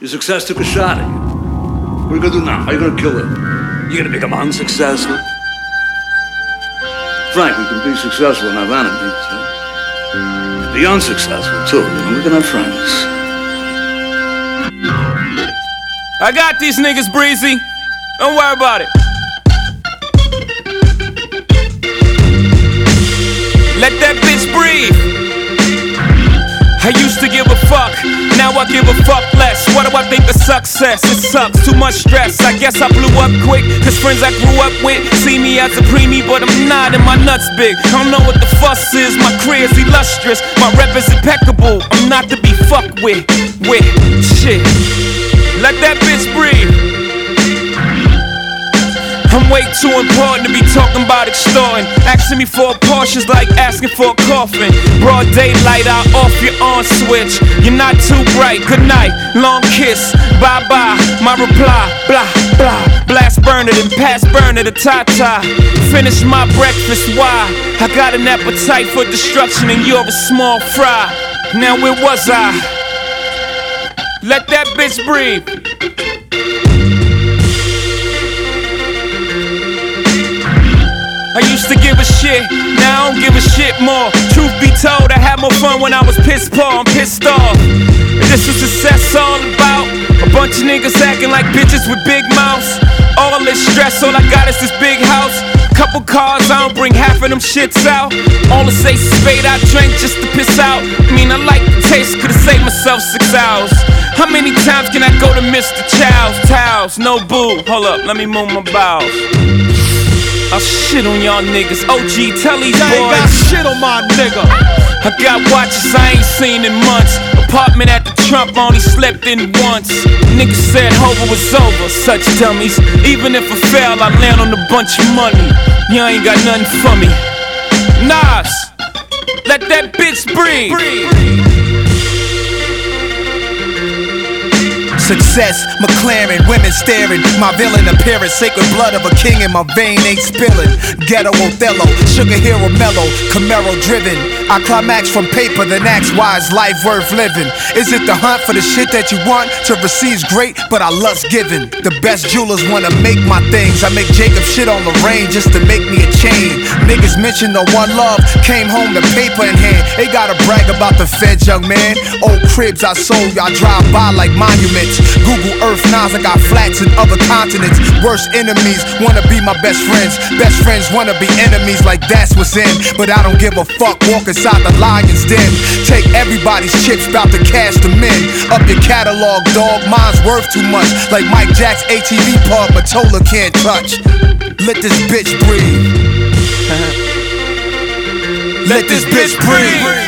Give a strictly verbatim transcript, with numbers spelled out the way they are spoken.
Your success took a shot at you. What are you gonna do now? How are you gonna kill it? You gonna become unsuccessful? Frank, we can be successful and have enemies, huh? Be unsuccessful too, and we can have friends. I got these niggas, Breezy. Don't worry about it. Let that bitch breathe. I used to give a fuck, now I give a fuck less. What do I think of success? It sucks, too much stress. I guess I blew up quick, cause friends I grew up with see me as a preemie, but I'm not, and my nuts big. I don't know what the fuss is, my career's illustrious, my rep is impeccable. I'm not to be fucked with, with shit. Let that bitch breathe. I'm way too important to be talking about extorting. Asking me for a Porsche's like asking for a coffin. Broad daylight, I'll off your on switch. You're not too bright, good night, long kiss, bye bye. My reply, blah blah. Blast burner, then pass burner to Tata. Finish my breakfast, why? I got an appetite for destruction and you're a small fry. Now where was I? Let that bitch breathe. I used to give a shit, now I don't give a shit more. Truth be told, I had more fun when I was pissed poor, I'm pissed off. This is success all about a bunch of niggas acting like bitches with big mouths. All this stress, all I got is this big house. Couple cars, I don't bring half of them shits out. All the say spade I drank just to piss out. I mean, I like the taste, could've saved myself six hours. How many times can I go to Mister Chow's? Towels, no boo, hold up, let me move my bowels. I'll shit on y'all niggas. O G, tell these boys. I ain't got shit on my nigga. I got watches I ain't seen in months. Apartment at the Trump, only slept in once. Niggas said Hova was over, such dummies. Even if I fail, I land on a bunch of money. You ain't got nothing for me. Nas, let that bitch breathe. Success, McLaren, women staring. My villain appearance, sacred blood of a king in my vein ain't spilling. Ghetto Othello, sugar hero mellow, Camaro driven. I climax from paper, then ask why is life worth living? Is it the hunt for the shit that you want? To receive's great, but I lust giving. The best jewelers wanna make my things. I make Jacob shit on Lorraine just to make me a chain. Niggas mention the one love, came home the paper in hand. They gotta brag about the feds, young man. Old cribs I sold, y'all drive by like monuments. Google Earth, Nas, I got flats in other continents. Worst enemies wanna be my best friends. Best friends wanna be enemies, like that's what's in. But I don't give a fuck, walk inside the lion's den. Take everybody's chips, bout to cash them in. Up your catalog, dog, mine's worth too much. Like Mike Jack's A T V pub, Matola can't touch. Let this bitch breathe. Let this bitch breathe.